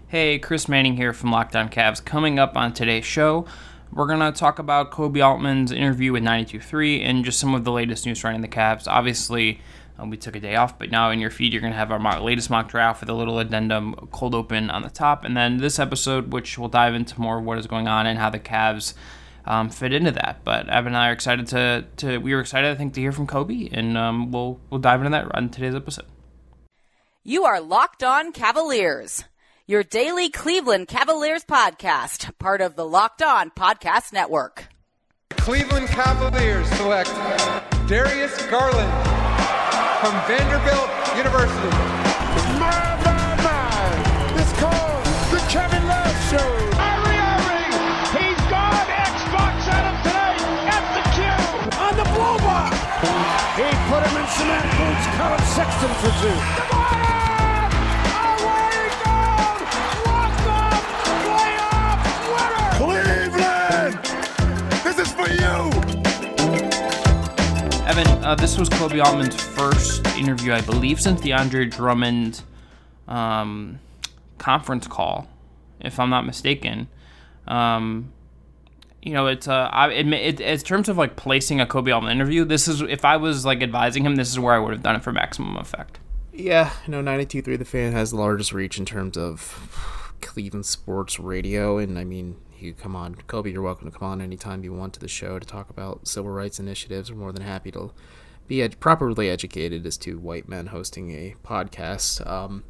Hey, Chris Manning here from Locked On Cavs. Coming up on today's show, we're going to talk about Koby Altman's interview with 92.3 and just some of the latest news surrounding the Cavs. Obviously, we took a day off, but now in your feed, you're going to have our latest mock draft with a little addendum, cold open on the top. And then this episode, which will dive into more of what is going on and how the Cavs fit into that. But Evan and I are excited we were excited, I think, to hear from Koby, and we'll dive into that on today's episode. You are Locked On Cavaliers, your daily Cleveland Cavaliers podcast, part of the Locked On Podcast Network. Cleveland Cavaliers select Darius Garland from Vanderbilt University. My. It's called the Kevin Love Show. Kyrie Irving, he's gone. Xbox at him tonight at the Q. On the blow by. He put him in cement boots. Colin Sexton for two. Cleveland! This is for you! Evan, this was Koby Altman's first interview, I believe, since the Andre Drummond conference call, if I'm not mistaken. It's in terms of like placing a Koby Altman interview, this is, if I was like advising him, this is where I would have done it for maximum effect. Yeah, 92.3 The Fan has the largest reach in terms of Cleveland sports radio, and I mean, you come on, Koby, you're welcome to come on anytime you want to the show to talk about civil rights initiatives. We're more than happy to be properly educated as two white men hosting a podcast.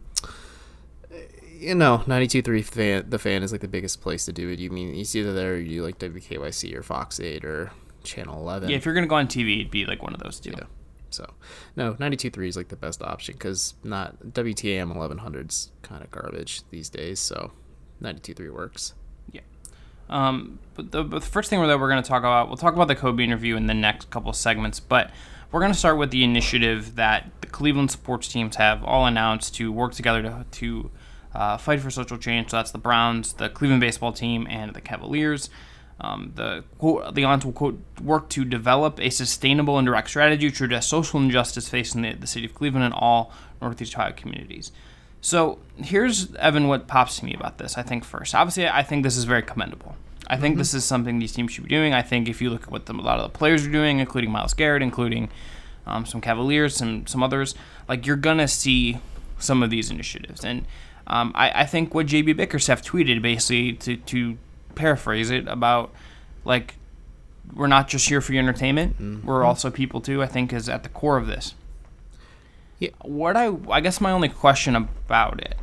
92.3 The Fan is like the biggest place to do it. You mean, it's either there or you like WKYC or Fox 8 or Channel 11. Yeah, if you're going to go on TV, it'd be like one of those two. Yeah. So, no, 92.3 is like the best option because not WTAM 1100's kind of garbage these days, so 92.3 works. Yeah. But the first thing that we're going to talk about, we'll talk about the Koby interview in the next couple of segments, but we're going to start with the initiative that the Cleveland sports teams have all announced to work together to fight for social change. So that's the Browns, the Cleveland baseball team, and the Cavaliers. The Alliance will, quote, work to develop a sustainable and direct strategy to address social injustice facing the city of Cleveland and all Northeast Ohio communities. So here's, Evan, what pops to me about this, I think, first. Obviously, I think this is very commendable. I think this is something these teams should be doing. I think if you look at what a lot of the players are doing, including Myles Garrett, including some Cavaliers, some others, like, you're going to see some of these initiatives. And I think what J.B. Bickerstaff tweeted, basically, to paraphrase it, about, like, we're not just here for your entertainment, we're also people too, I think is at the core of this. Yeah. What I guess my only question about it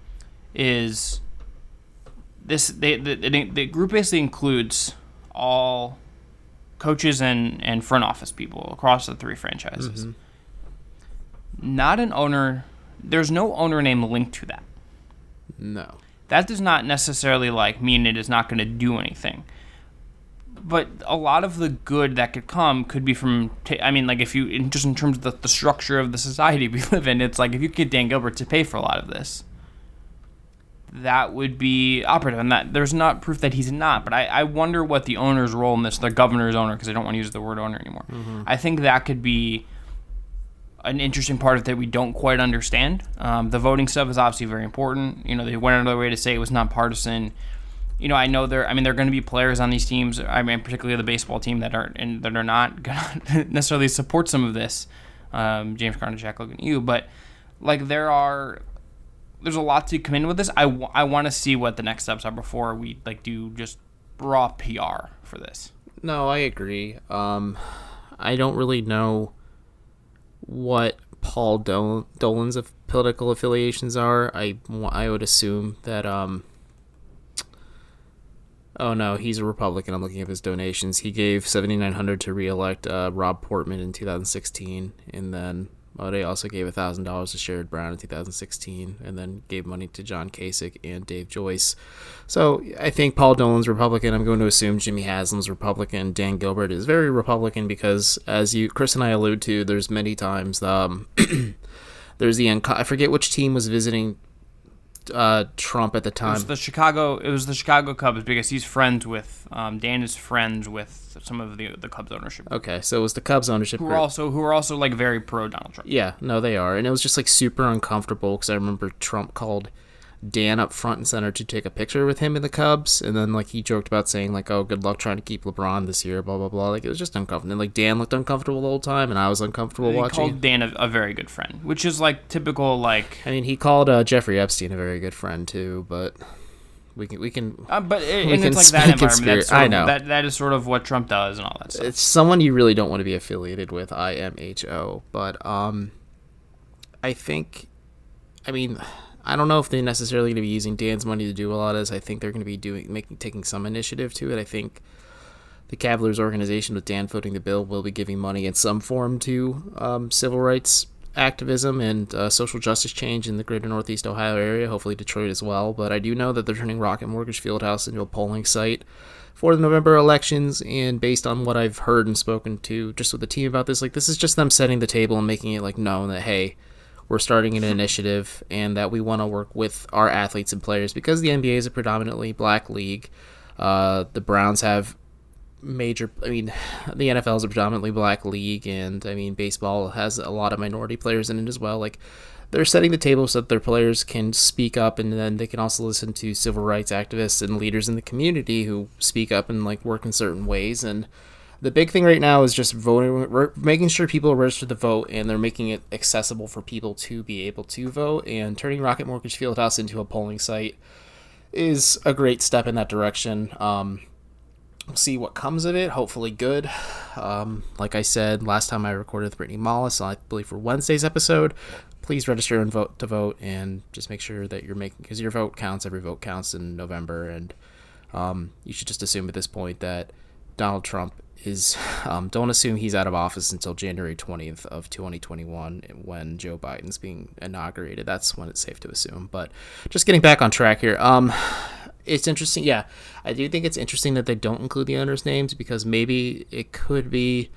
is this: the group basically includes all coaches and front office people across the three franchises. Not an owner. There's no owner name linked to that. No. That does not necessarily mean it is not going to do anything. But a lot of the good that could come could be from, if you, just in terms of the structure of the society we live in, it's like if you get Dan Gilbert to pay for a lot of this, that would be operative. And that there's not proof that he's not. But I wonder what the owner's role in this, the governor's owner, because I don't want to use the word owner anymore. I think that could be an interesting part of it that we don't quite understand. The voting stuff is obviously very important. They went out of their way to say it was nonpartisan. I know there are going to be players on these teams. Particularly the baseball team that are not going to necessarily support some of this. James Carter, Jack Logan, you, but there's a lot to come in with this. I want to see what the next steps are before we do just raw PR for this. No, I agree. I don't really know what Paul Dolan's political affiliations are. I would assume that oh no, he's a Republican. I'm looking at his donations. He gave $7,900 to re-elect Rob Portman in 2016, and then they also gave $1,000 to Sherrod Brown in 2016, and then gave money to John Kasich and Dave Joyce. So I think Paul Dolan's Republican. I'm going to assume Jimmy Haslam's Republican. Dan Gilbert is very Republican because, as Chris and I allude to, there's many times there's I forget which team was visiting Trump at the time. It was the Chicago Cubs because he's friends with Dan is friends with some of the Cubs ownership. Okay, so it was the Cubs ownership who are also like very pro Donald Trump. Yeah, no, they are, and it was just like super uncomfortable because I remember Trump called Dan up front and center to take a picture with him in the Cubs, and then like he joked about saying like, "Oh, good luck trying to keep LeBron this year," blah blah blah. Like it was just uncomfortable. And like Dan looked uncomfortable the whole time, and I was uncomfortable watching. He called Dan a very good friend, which is like typical. Like I mean, he called Jeffrey Epstein a very good friend too, but we can. But it's like that environment. That is sort of what Trump does and all that stuff. It's someone you really don't want to be affiliated with. IMHO, but I think, I mean, I don't know if they're necessarily going to be using Dan's money to do a lot of this. I think they're going to be taking some initiative to it. I think the Cavaliers organization with Dan footing the bill will be giving money in some form to civil rights activism and social justice change in the greater Northeast Ohio area, hopefully Detroit as well. But I do know that they're turning Rocket Mortgage Fieldhouse into a polling site for the November elections, and based on what I've heard and spoken to just with the team about this, like this is just them setting the table and making it like known that, hey, we're starting an initiative and that we want to work with our athletes and players because the NBA is a predominantly black league. The Browns have the NFL is a predominantly black league, and I mean, baseball has a lot of minority players in it as well. Like, they're setting the table so that their players can speak up, and then they can also listen to civil rights activists and leaders in the community who speak up and like work in certain ways. And the big thing right now is just voting, making sure people register to vote, and they're making it accessible for people to be able to vote. And turning Rocket Mortgage Fieldhouse into a polling site is a great step in that direction. We'll see what comes of it. Hopefully good. Like I said last time I recorded with Brittany Mollis, I believe for Wednesday's episode, please register and vote to vote, and just make sure that you're making, because your vote counts. Every vote counts in November, and you should just assume at this point that Donald Trump is don't assume he's out of office until January 20th of 2021 when Joe Biden's being inaugurated. That's when it's safe to assume. But just getting back on track here, it's interesting. Yeah, I do think it's interesting that they don't include the owners' names, because maybe it could be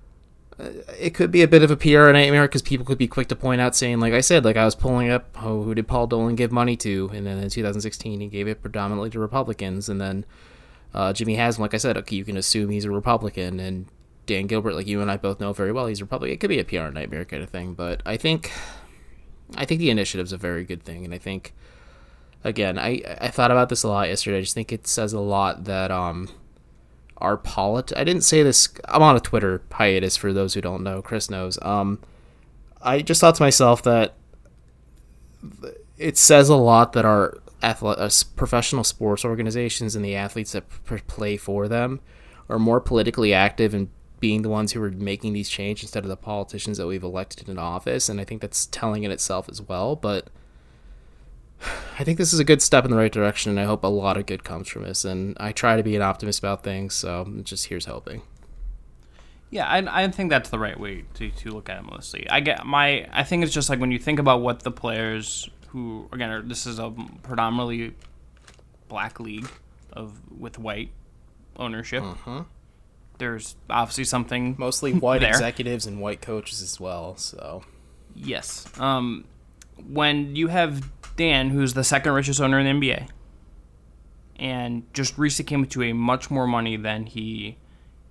a bit of a PR nightmare, because people could be quick to point out saying, like I said, like I was pulling up, who did Paul Dolan give money to? And then in 2016 he gave it predominantly to Republicans, and then Jimmy Haslam, like I said, okay, you can assume he's a Republican, and Dan Gilbert, like you and I both know very well, he's a Republican. It could be a PR nightmare kind of thing, but I think the initiative's a very good thing, and I think, again, I thought about this a lot yesterday. I just think it says a lot that I didn't say this, I'm on a Twitter hiatus for those who don't know, Chris knows. I just thought to myself that it says a lot that our professional sports organizations and the athletes that play for them are more politically active and being the ones who are making these changes instead of the politicians that we've elected into office, and I think that's telling in itself as well. But I think this is a good step in the right direction, and I hope a lot of good comes from this, and I try to be an optimist about things, so just here's hoping. Yeah, I think that's the right way to look at it mostly. I think it's just like when you think about what the players who, again, this is a predominantly black league with white ownership. Mm-hmm. There's obviously something mostly white there. Executives and white coaches as well. So yes, when you have Dan, who's the second richest owner in the NBA, and just recently came to a much more money than he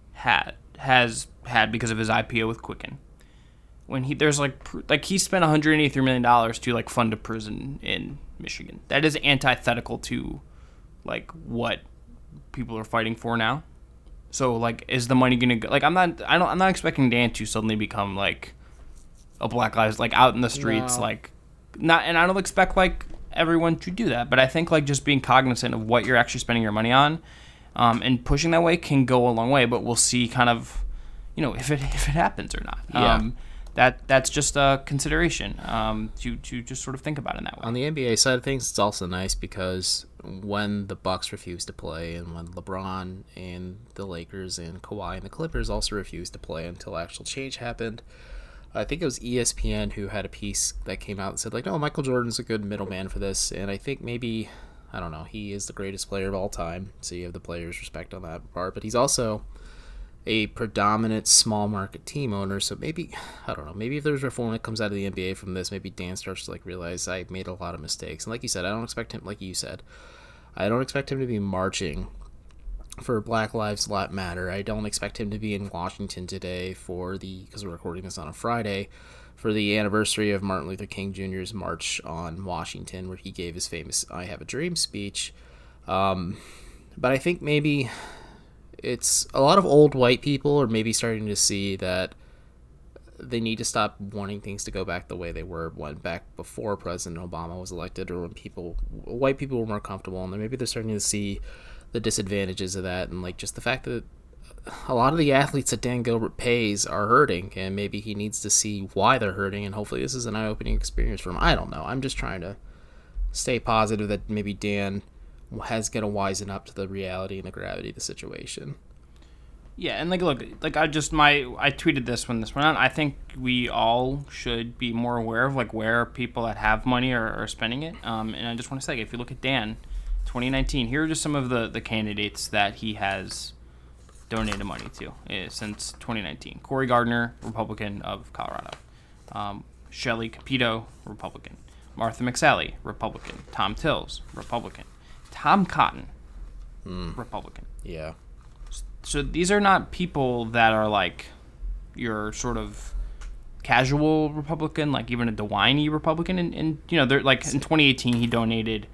has had because of his IPO with Quicken. When there's like he spent $183 million to like fund a prison in Michigan. That is antithetical to like what people are fighting for now. So like, is the money gonna go? Like, I'm not expecting Dan to suddenly become like a Black Lives, like out in the streets, no. And I don't expect like everyone to do that. But I think like just being cognizant of what you're actually spending your money on, and pushing that way can go a long way. But we'll see kind of, if it happens or not. Yeah. That's just a consideration to just sort of think about it in that way. On the NBA side of things, it's also nice because when the Bucks refused to play, and when LeBron and the Lakers and Kawhi and the Clippers also refused to play until actual change happened, I think it was ESPN who had a piece that came out and said, like, no, Michael Jordan's a good middleman for this, and I think maybe, I don't know, he is the greatest player of all time, so you have the players' respect on that part, but he's also a predominant small market team owner, so maybe, I don't know, maybe if there's reform that comes out of the NBA from this, maybe Dan starts to like realize I made a lot of mistakes. And like you said, I don't expect him, like you said, I don't expect him to be marching for Black Lives Matter. I don't expect him to be in Washington today because we're recording this on a Friday, for the anniversary of Martin Luther King Jr.'s March on Washington, where he gave his famous "I Have a Dream" speech. But I think maybe it's a lot of old white people are maybe starting to see that they need to stop wanting things to go back the way they were back before President Obama was elected, or when white people were more comfortable, and then maybe they're starting to see the disadvantages of that, and like just the fact that a lot of the athletes that Dan Gilbert pays are hurting, and maybe he needs to see why they're hurting, and hopefully this is an eye-opening experience for him. I don't know. I'm just trying to stay positive that maybe Dan has going to wisen up to the reality and the gravity of the situation. Yeah, and look, I tweeted this when this went on. I think we all should be more aware of where people that have money are spending it. And I just want to say, if you look at Dan, 2019, here are just some of the candidates that he has donated money to since 2019. Cory Gardner, Republican of Colorado. Shelley Capito, Republican. Martha McSally, Republican. Tom Tills, Republican. Tom Cotton, Republican. Yeah. So these are not people that are your sort of casual Republican, even a DeWine Republican. And they're in 2018 he donated.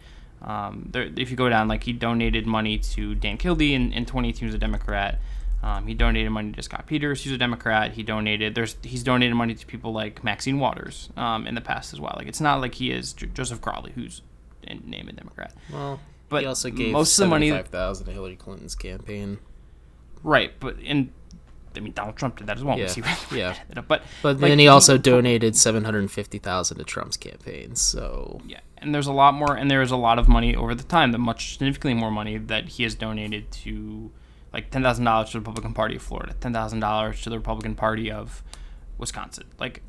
If you go down, he donated money to Dan Kildee in 2018, he was a Democrat. He donated money to Scott Peters, who's a Democrat. He's donated money to people like Maxine Waters in the past as well. It's not like he is Joseph Crowley, who's named a Democrat. Well, but he also gave most of the money, $75,000 to Hillary Clinton's campaign. Right, but Donald Trump did that as well. Yeah. But then he also donated $750,000 to Trump's campaign. So yeah, and there's a lot more, and there is a lot of money over the time, much significantly more money that he has donated to, $10,000 to the Republican Party of Florida, $10,000 to the Republican Party of Wisconsin.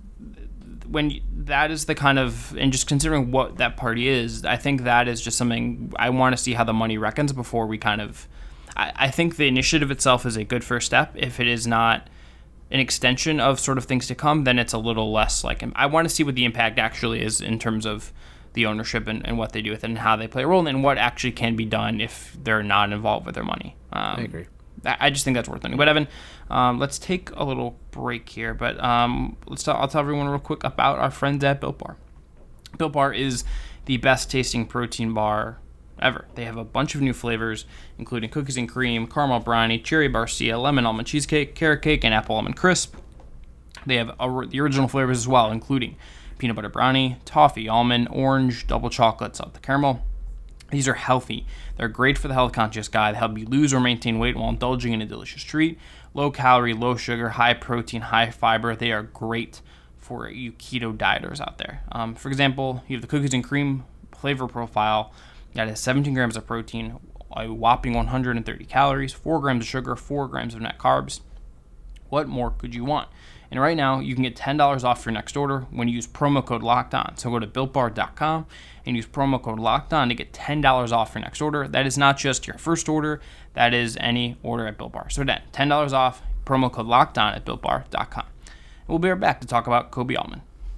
When that is the kind of, and just considering what that party is, I think that is just something I want to see how the money reckons before we kind of. I think the initiative itself is a good first step. If it is not an extension of sort of things to come, then it's a little less I want to see what the impact actually is in terms of the ownership and what they do with it and how they play a role and what actually can be done if they're not involved with their money. I agree. I just think that's worth noting. But Evan, let's take a little break here. But I'll tell everyone real quick about our friends at Built Bar. Built Bar is the best tasting protein bar ever. They have a bunch of new flavors, including cookies and cream, caramel brownie, cherry barcia, lemon almond cheesecake, carrot cake, and apple almond crisp. They have the original flavors as well, including peanut butter brownie, toffee, almond, orange, double chocolate, salted caramel. These are healthy. They're great for the health-conscious guy. They help you lose or maintain weight while indulging in a delicious treat. Low calorie, low sugar, high protein, high fiber. They are great for you keto dieters out there. For example, you have the cookies and cream flavor profile that has 17 grams of protein, a whopping 130 calories, 4 grams of sugar, 4 grams of net carbs. What more could you want? And right now, you can get $10 off your next order when you use promo code LOCKEDON. So go to BuiltBar.com and use promo code LOCKEDON to get $10 off your next order. That is not just your first order. That is any order at Built Bar. So again, $10 off, promo code LOCKEDON at BuiltBar.com. We'll be right back to talk about Kobe Altman.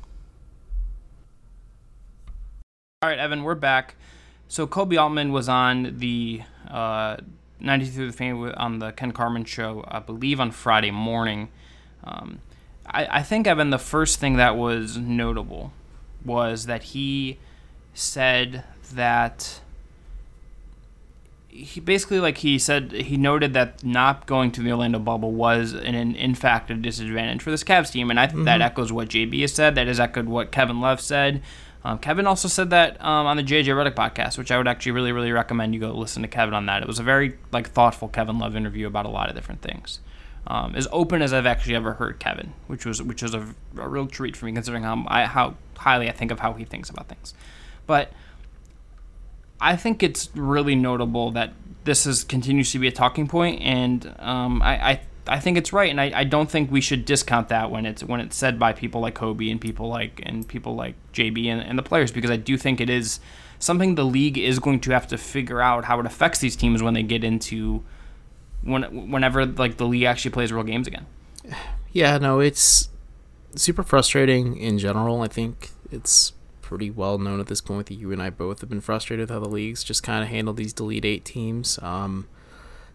All right, Evan, we're back. So Kobe Altman was on the 92 Through the Fame on the Ken Carman show, I believe on Friday morning. I think, Evan, the first thing that was notable was that he said that he basically, he noted that not going to the Orlando bubble was, in fact, a disadvantage for this Cavs team. And I think that echoes what JB has said. That has echoed what Kevin Love said. Kevin also said that on the JJ Redick podcast, which I would actually really, really recommend you go listen to Kevin on that. It was a very thoughtful Kevin Love interview about a lot of different things. As open as I've actually ever heard Kevin, which was a real treat for me considering how highly I think of how he thinks about things. But I think it's really notable that this continues to be a talking point, and I think it's right, and I don't think we should discount that when it's said by people like Kobe and people like JB and the players, because I do think it is something the league is going to have to figure out how it affects these teams when they get into whenever the league actually plays real games again. Yeah, no, it's super frustrating in general. I think it's pretty well known at this point that you and I both have been frustrated with how the leagues just kind of handle these Elite Eight teams.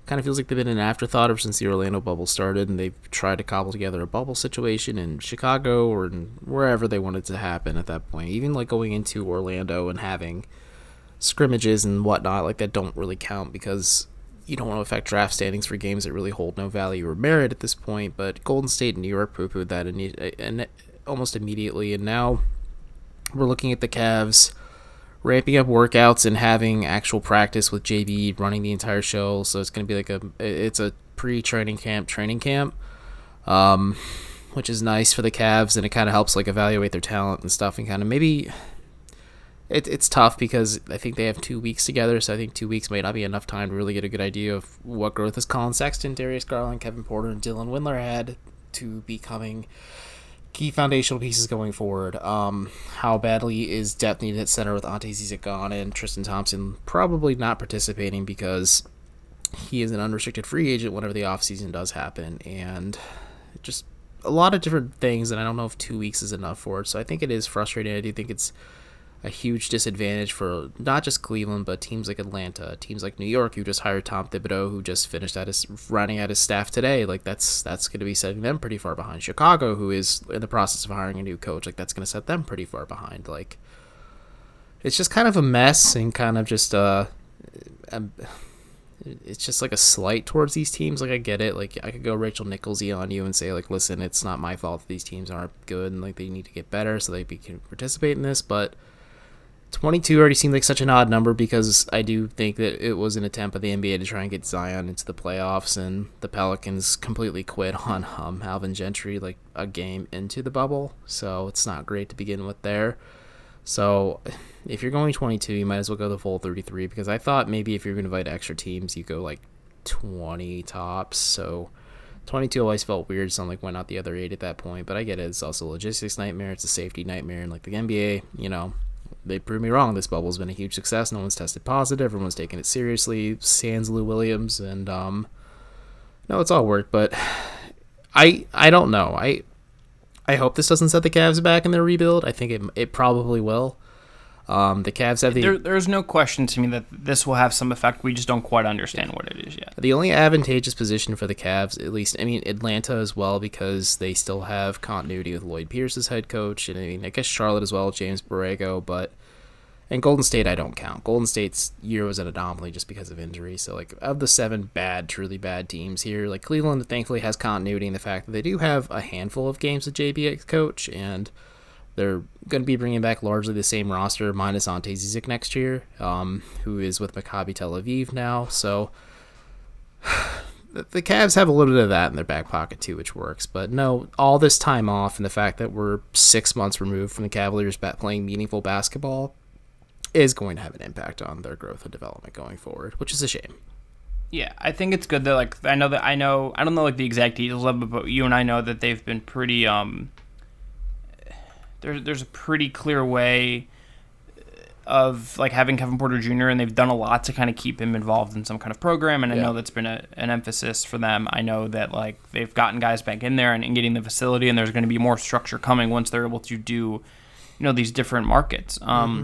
Kind of feels like they've been an afterthought ever since the Orlando bubble started, and they've tried to cobble together a bubble situation in Chicago or in wherever they wanted to happen at that point. Even like going into Orlando and having scrimmages and whatnot, like that don't really count because you don't want to affect draft standings for games that really hold no value or merit at this point. But Golden State and New York poo-pooed that and almost immediately, and now we're looking at the Cavs ramping up workouts and having actual practice with JB running the entire show. So it's going to be it's a pre-training camp training camp, which is nice for the Cavs, and it kind of helps like evaluate their talent and stuff, and kind of maybe it's tough because I think they have 2 weeks together, so I think 2 weeks might not be enough time to really get a good idea of what growth is Colin Sexton, Darius Garland, Kevin Porter, and Dylan Windler had to becoming key foundational pieces going forward. How badly is depth needed at center with Ante Zizic gone and Tristan Thompson probably not participating because he is an unrestricted free agent whenever the offseason does happen, and just a lot of different things, and I don't know if 2 weeks is enough for it, so I think it is frustrating. I do think it's a huge disadvantage for not just Cleveland, but teams like Atlanta, teams like New York, who just hired Tom Thibodeau, who just finished rounding out his staff today. Like that's going to be setting them pretty far behind. Chicago, who is in the process of hiring a new coach, like that's going to set them pretty far behind. Like it's just kind of a mess, and kind of just it's just like a slight towards these teams. Like I get it. Like I could go Rachel Nicholsy on you and say like, listen, it's not my fault that these teams aren't good and like they need to get better so they can participate in this, but 22 already seemed like such an odd number because I do think that it was an attempt by the NBA to try and get Zion into the playoffs, and the Pelicans completely quit on Alvin Gentry like a game into the bubble, so it's not great to begin with there. So if you're going 22, you might as well go the full 33, because I thought maybe if you're going to invite extra teams, you go like 20 tops, so 22 always felt weird, so I'm like, why not the other 8 at that point? But I get it, it's also a logistics nightmare, it's a safety nightmare, and like the NBA, you know, they proved me wrong. This bubble's been a huge success. No one's tested positive. Everyone's taking it seriously. Sans Lou Williams, and no, it's all worked. But I don't know. I hope this doesn't set the Cavs back in their rebuild. I think it probably will. The Cavs have There's no question to me that this will have some effect. We just don't quite understand what it is yet. The only advantageous position for the Cavs, at least, I mean, Atlanta as well, because they still have continuity with Lloyd Pierce as head coach, and I mean, I guess Charlotte as well, James Borrego, and Golden State I don't count. Golden State's year was an anomaly just because of injury. So, like, of the 7 truly bad teams here, like, Cleveland thankfully has continuity in the fact that they do have a handful of games with JB as coach, and they're going to be bringing back largely the same roster minus Ante Zizic next year, who is with Maccabi Tel Aviv now. So the Cavs have a little bit of that in their back pocket too, which works. But no, all this time off and the fact that we're 6 months removed from the Cavaliers playing meaningful basketball is going to have an impact on their growth and development going forward, which is a shame. Yeah, I think it's good that, like, I don't know like the exact details of it, but you and I know that they've been pretty there's a pretty clear way of like having Kevin Porter Jr., and they've done a lot to kind of keep him involved in some kind of program, and I know that's been an emphasis for them. I know that like they've gotten guys back in there and getting the facility, and there's going to be more structure coming once they're able to do, you know, these different markets.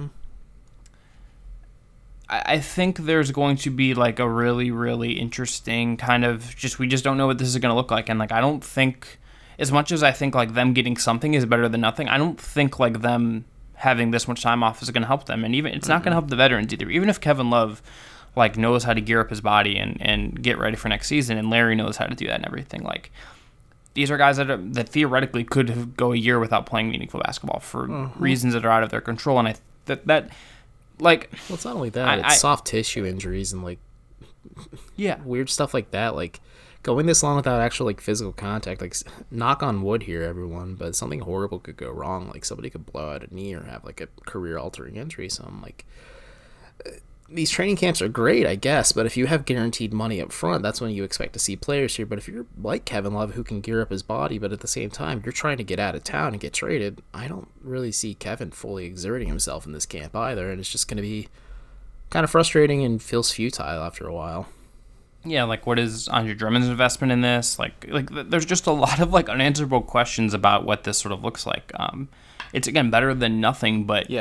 I think there's going to be like a really, really interesting kind of we just don't know what this is going to look like, and like I don't think, as much as I think like them getting something is better than nothing, I don't think like them having this much time off is going to help them. And even it's not going to help the veterans either. Even if Kevin Love like knows how to gear up his body and get ready for next season, and Larry knows how to do that and everything, like these are guys that theoretically could go a year without playing meaningful basketball for reasons that are out of their control. And that like, well, it's not only that, it's soft tissue injuries and like weird stuff like that. Like going this long without actual like physical contact, like knock on wood here, everyone, but something horrible could go wrong. Like somebody could blow out a knee or have like a career-altering injury. So I'm like, these training camps are great, I guess, but if you have guaranteed money up front, that's when you expect to see players here. But if you're like Kevin Love, who can gear up his body, but at the same time you're trying to get out of town and get traded, I don't really see Kevin fully exerting himself in this camp either, and it's just going to be kind of frustrating and feels futile after a while. Yeah, like what is Andre Drummond's investment in this? Like there's just a lot of like unanswerable questions about what this sort of looks like. It's again better than nothing, but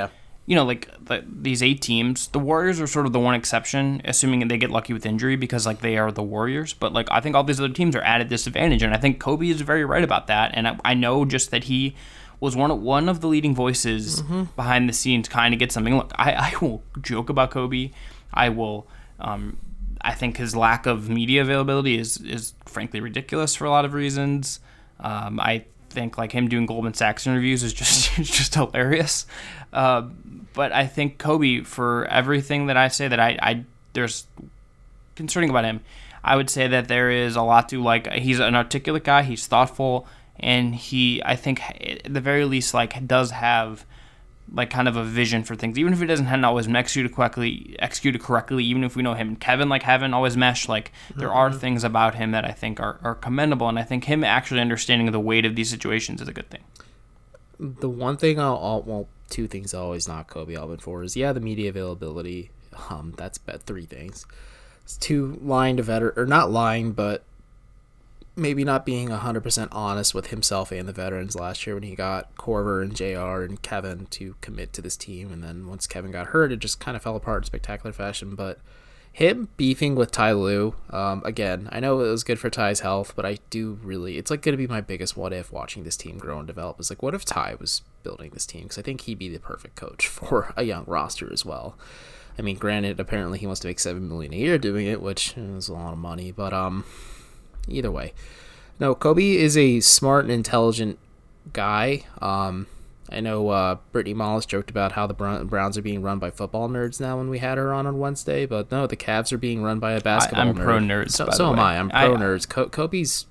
these 8 teams, the Warriors are sort of the one exception, assuming they get lucky with injury because they are the Warriors. But I think all these other teams are at a disadvantage, and I think Kobe is very right about that. And I know just that he was one of the leading voices behind the scenes, kind of get something. Look, I will joke about Kobe. I will. I think his lack of media availability is frankly ridiculous for a lot of reasons. I think him doing Goldman Sachs interviews is just hilarious. But I think Kobe, for everything that I say that I there's concerning about him, I would say that there is a lot to like. He's an articulate guy. He's thoughtful, and I think at the very least does have kind of a vision for things, even if it doesn't always executed correctly. Even if we know him and Kevin haven't always meshed, there are things about him that I think are commendable, and I think him actually understanding the weight of these situations is a good thing. The one thing two things I'll always knock Kobe Altman for is the media availability. That's 3 things. It's 2, lying to veteran, or not lying, but maybe not being 100% honest with himself and the veterans last year when he got Korver and JR and Kevin to commit to this team, and then once Kevin got hurt, it just kind of fell apart in spectacular fashion. But him beefing with Ty Lue, again, I know it was good for Ty's health, but I do really, it's going to be my biggest what if watching this team grow and develop. Is what if Ty was building this team? Because I think he'd be the perfect coach for a young roster as well. I mean, granted, apparently he wants to make $7 million a year doing it, which is a lot of money, but either way, no, Kobe is a smart and intelligent guy. I know Brittany Mollis joked about how the Browns are being run by football nerds now when we had her on Wednesday, but no, the Cavs are being run by a basketball nerd. I'm pro nerds, so am I. I'm pro nerds. Kobe's...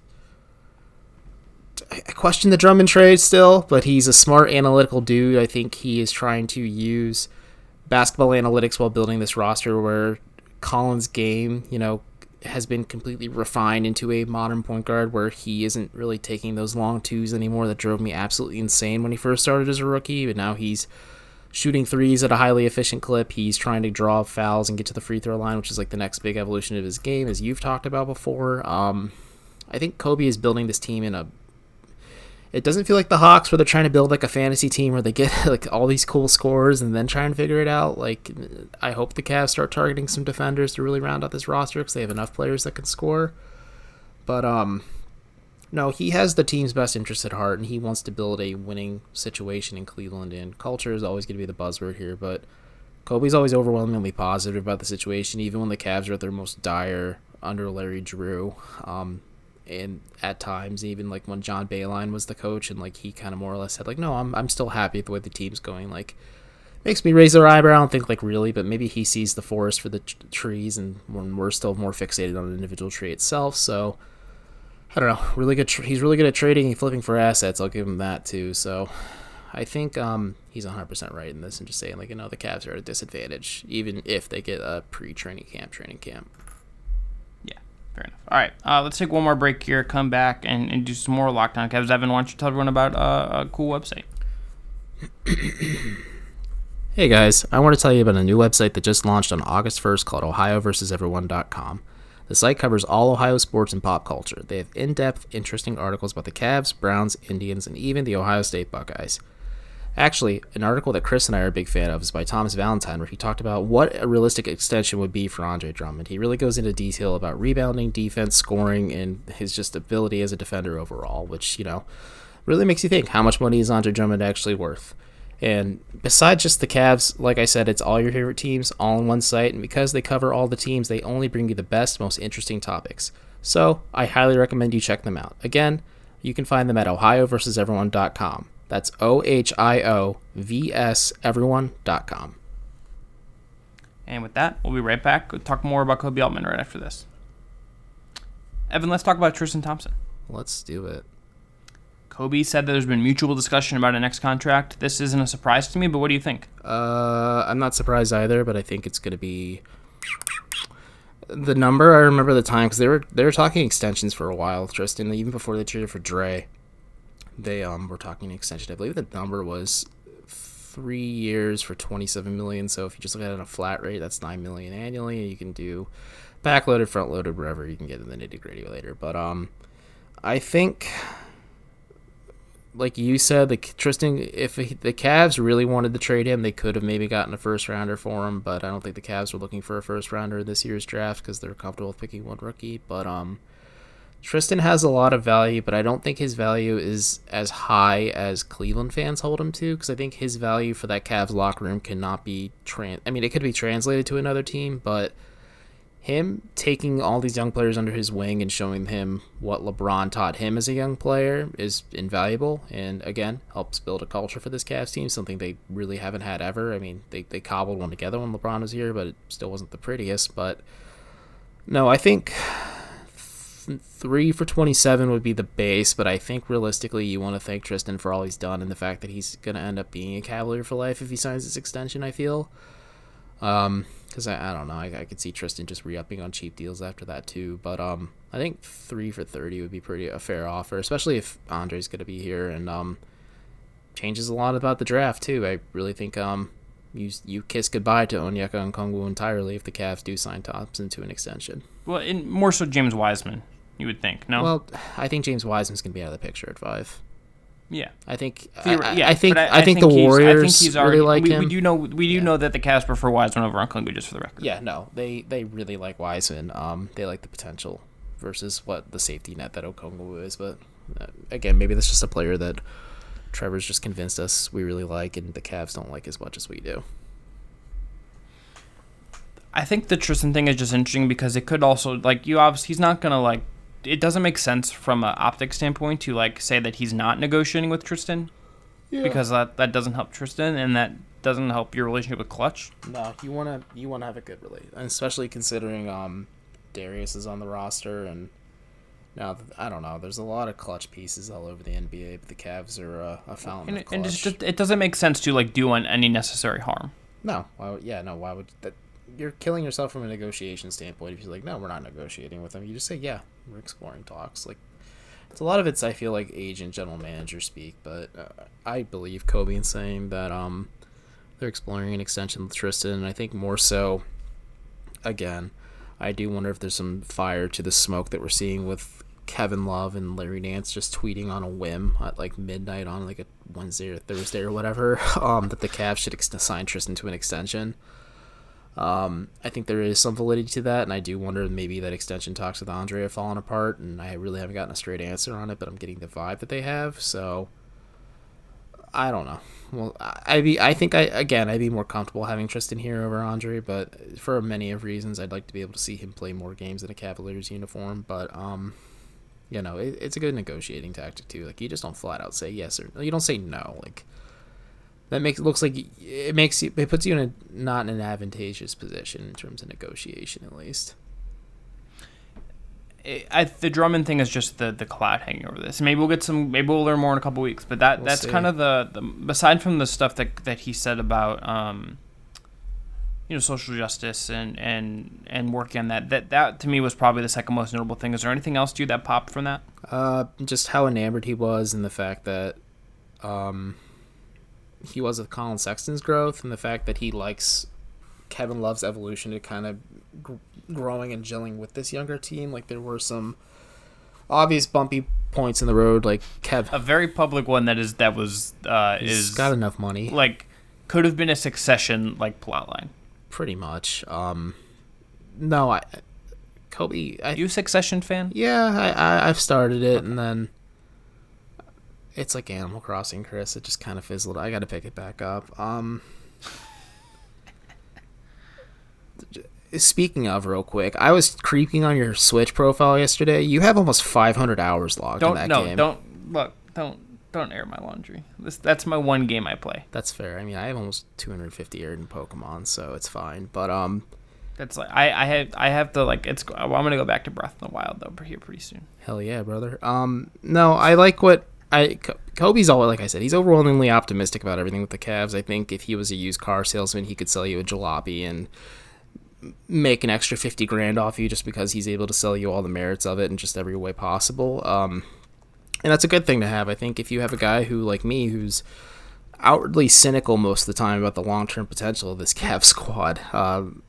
I question the Drummond trade still, but he's a smart, analytical dude. I think he is trying to use basketball analytics while building this roster where Collins' game, has been completely refined into a modern point guard where he isn't really taking those long twos anymore that drove me absolutely insane when he first started as a rookie, but now he's shooting threes at a highly efficient clip. He's trying to draw fouls and get to the free throw line, which is the next big evolution of his game, as you've talked about before. I think Kobe is building this team it doesn't feel like the Hawks where they're trying to build a fantasy team where they get all these cool scores and then try and figure it out. I hope the Cavs start targeting some defenders to really round out this roster because they have enough players that can score. But no, he has the team's best interest at heart, and he wants to build a winning situation in Cleveland, and culture is always going to be the buzzword here, but Kobe's always overwhelmingly positive about the situation, even when the Cavs are at their most dire under Larry Drew. And at times, even when John Beilein was the coach, and he kind of more or less said no, I'm still happy with the way the team's going. Makes me raise our eyebrow and think really, but maybe he sees the forest for the trees, and when we're still more fixated on the individual tree itself. So I don't know. Really good. He's really good at trading and flipping for assets. I'll give him that too. So I think he's 100% right in this, and just saying the Cavs are at a disadvantage, even if they get a training camp. Fair enough. All right, let's take one more break here, come back, and do some more Locked On Cavs. Evan, why don't you tell everyone about a cool website? Hey guys, I want to tell you about a new website that just launched on August 1st called OhioVersusEveryone.com. The site covers all Ohio sports and pop culture. They have in-depth, interesting articles about the Cavs, Browns, Indians, and even the Ohio State Buckeyes. Actually, an article that Chris and I are a big fan of is by Thomas Valentine, where he talked about what a realistic extension would be for Andre Drummond. He really goes into detail about rebounding, defense, scoring, and his just ability as a defender overall, which, really makes you think, how much money is Andre Drummond actually worth? And besides just the Cavs, like I said, it's all your favorite teams all on one site, and because they cover all the teams, they only bring you the best, most interesting topics. So, I highly recommend you check them out. Again, you can find them at OhioVersusEveryone.com. That's OhioVSEveryone.com. And with that, we'll be right back. We'll talk more about Kobe Altman right after this. Evan, let's talk about Tristan Thompson. Let's do it. Kobe said that there's been mutual discussion about a next contract. This isn't a surprise to me, but what do you think? I'm not surprised either, but I think it's going to be the number. I remember the time because they were talking extensions for a while, Tristan, even before they traded for Dre. They were talking extension. I believe the number was 3 years for $27 million. So if you just look at it on a flat rate, that's $9 million annually. And you can do backloaded, front loaded, whatever. You can get in the nitty gritty later. But I think like you said, Tristan, if the Cavs really wanted to trade him, they could have maybe gotten a first rounder for him, but I don't think the Cavs were looking for a first rounder in this year's draft because they're comfortable with picking one rookie. But Tristan has a lot of value, but I don't think his value is as high as Cleveland fans hold him to, because I think his value for that Cavs locker room cannot be it could be translated to another team, but him taking all these young players under his wing and showing him what LeBron taught him as a young player is invaluable, and again, helps build a culture for this Cavs team, something they really haven't had ever. I mean, they cobbled one together when LeBron was here, but it still wasn't the prettiest. But no, I think 3 for 27 would be the base, but I think realistically you want to thank Tristan for all he's done and the fact that he's going to end up being a Cavalier for life if he signs this extension, I feel. Because I don't know, I could see Tristan just re-upping on cheap deals after that too, but I think 3 for 30 would be a fair offer, especially if Andre's going to be here, and changes a lot about the draft too. I really think you kiss goodbye to Onyeka Okongwu entirely if the Cavs do sign Thompson to an extension. Well, more so James Wiseman, you would think, no? Well, I think James Wiseman's going to be out of the picture at 5. Yeah, I think. I think the Warriors really like him. We do know that the Cavs prefer Wiseman over Okongwu, just for the record. Yeah, no, they really like Wiseman. They like the potential versus what the safety net that Okongwu is. But again, maybe that's just a player that Trevor's just convinced us we really like, and the Cavs don't like as much as we do. I think the Tristan thing is just interesting because it could also he's not gonna it doesn't make sense from an optics standpoint to say that he's not negotiating with Tristan, because that doesn't help Tristan and that doesn't help your relationship with Clutch. No, you wanna have a good relationship, and especially considering Darius is on the roster, and now I don't know. There's a lot of Clutch pieces all over the NBA, but the Cavs are a fountain of Clutch. And it doesn't make sense to do any necessary harm. No, why would that? You're killing yourself from a negotiation standpoint if you're like, no, we're not negotiating with them. You just say, yeah, we're exploring talks. It's a lot of it's, I feel like, agent, general manager speak, but I believe Kobe in saying that they're exploring an extension with Tristan, and I think more so, again, I do wonder if there's some fire to the smoke that we're seeing with Kevin Love and Larry Nance just tweeting on a whim at midnight on a Wednesday or Thursday or whatever that the Cavs should assign Tristan to an extension. I think there is some validity to that, and I do wonder maybe that extension talks with Andre have fallen apart, and I really haven't gotten a straight answer on it, but I'm getting the vibe that they have, so I don't know. Well, I think I'd be more comfortable having Tristan here over Andre, but for many of reasons, I'd like to be able to see him play more games in a Cavaliers uniform, but it's a good negotiating tactic too. You just don't flat out say yes or you don't say no. That it puts you in not an advantageous position in terms of negotiation, at least. The Drummond thing is just the cloud hanging over this. Maybe we'll learn more in a couple weeks. But that's see. Kind of the aside from the stuff that he said about social justice and working on that to me was probably the second most notable thing. Is there anything else to you that popped from that? Just how enamored he was, and the fact that he was with Colin Sexton's growth, and the fact that he likes Kevin Love's evolution to kind of growing and gelling with this younger team. There were some obvious bumpy points in the road, a very public one that is got enough money. Could have been a Succession plot line. Pretty much. Kobe. You a Succession fan? Yeah, I've started it, okay. And then it's like Animal Crossing, Chris. It just kind of fizzled. I got to pick it back up. Speaking of, real quick, I was creeping on your Switch profile yesterday. You have almost 500 hours logged in that game. Don't air my laundry. That's my one game I play. That's fair. I mean, I have almost 250 aired in Pokemon, so it's fine. But that's I have to I'm gonna go back to Breath of the Wild though here pretty soon. Hell yeah, brother. No, I like what. Kobe's all, like I said, he's overwhelmingly optimistic about everything with the Cavs. I think if he was a used car salesman, he could sell you a jalopy and make an extra $50,000 off you just because he's able to sell you all the merits of it in just every way possible. And that's a good thing to have. I think if you have a guy who, like me, who's outwardly cynical most of the time about the long-term potential of this Cavs squad,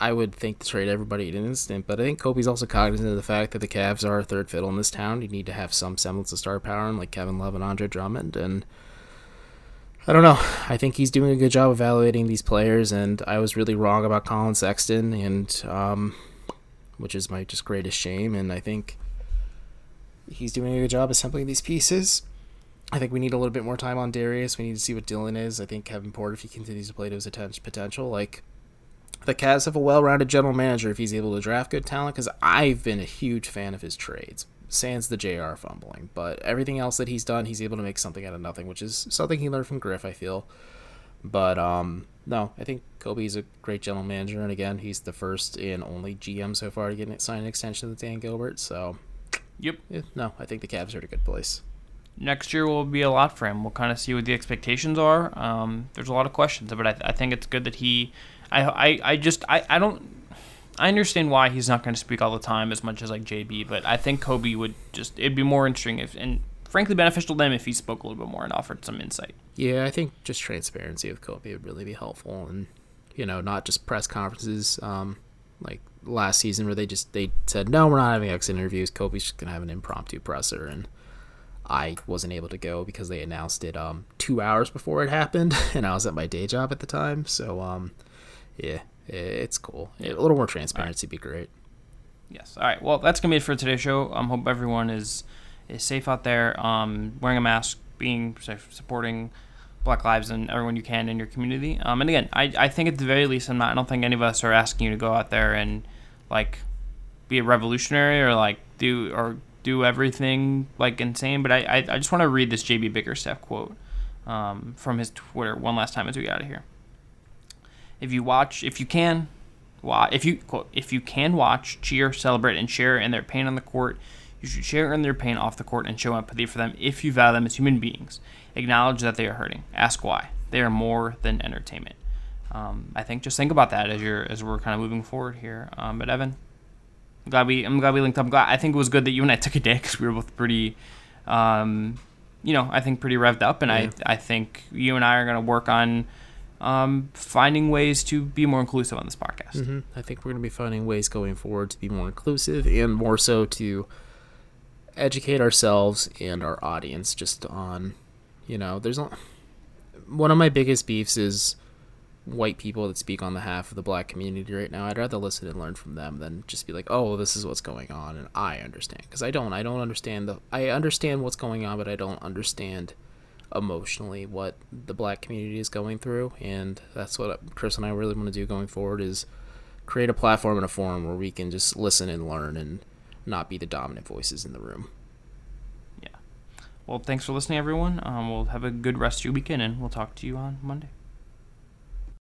I would think to trade everybody in an instant, but I think Kobe's also cognizant of the fact that the Cavs are a third fiddle in this town. You need to have some semblance of star power, like Kevin Love and Andre Drummond, and I don't know. I think he's doing a good job evaluating these players, and I was really wrong about Colin Sexton, and which is my just greatest shame, and I think he's doing a good job assembling these pieces. I think we need a little bit more time on Darius. We need to see what Dylan is. I think Kevin Porter, if he continues to play to his potential, like, the Cavs have a well-rounded general manager if he's able to draft good talent, because I've been a huge fan of his trades, sans the JR fumbling. But everything else that he's done, he's able to make something out of nothing, which is something he learned from Griff, I feel. But, no, I think Kobe's a great general manager, and again, he's the first and only GM so far to get signed an extension with Dan Gilbert, so... Yep. Yeah, no, I think the Cavs are in a good place. Next year will be a lot for him. We'll kind of see what the expectations are. There's a lot of questions, but I think it's good that he... I understand why he's not going to speak all the time as much as like JB, but I think Kobe would just... It'd be more interesting if, and frankly beneficial to them if he spoke a little bit more and offered some insight. Yeah, I think just transparency with Kobe would really be helpful, and, you know, not just press conferences like last season where they said, no, we're not having exit interviews. Kobe's just going to have an impromptu presser, and I wasn't able to go because they announced it 2 hours before it happened, and I was at my day job at the time. So, yeah, it's cool. A little more transparency would be great. Yes. All right. Well, that's going to be it for today's show. Hope everyone is safe out there, wearing a mask, being safe, supporting Black Lives and everyone you can in your community. And again, I think at the very least, I don't think any of us are asking you to go out there and, like, be a revolutionary or, like, do everything like insane, but I just want to read this JB Bickerstaff quote from his Twitter one last time as we get out of here. If you can watch, cheer, celebrate, and share in their pain on the court, you should share in their pain off the court and show empathy for them if you value them as human beings. Acknowledge that they are hurting. Ask why. They are more than entertainment. I think just think about that as we're kind of moving forward here. But Evan, I'm glad we linked up. I think it was good that you and I took a day because we were both pretty, I think pretty revved up, and yeah. I think you and I are going to work on finding ways to be more inclusive on this podcast. Mm-hmm. I think we're going to be finding ways going forward to be more inclusive and more so to educate ourselves and our audience just on, one of my biggest beefs is white people that speak on behalf of the black community right now. I'd rather listen and learn from them than just be like, oh, this is what's going on, and I understand. Because I don't understand I understand what's going on, but I don't understand emotionally what the black community is going through, and that's what Chris and I really want to do going forward, is create a platform and a forum where we can just listen and learn and not be the dominant voices in the room. Yeah. Well, thanks for listening, everyone. We'll have a good rest of your weekend, and we'll talk to you on Monday.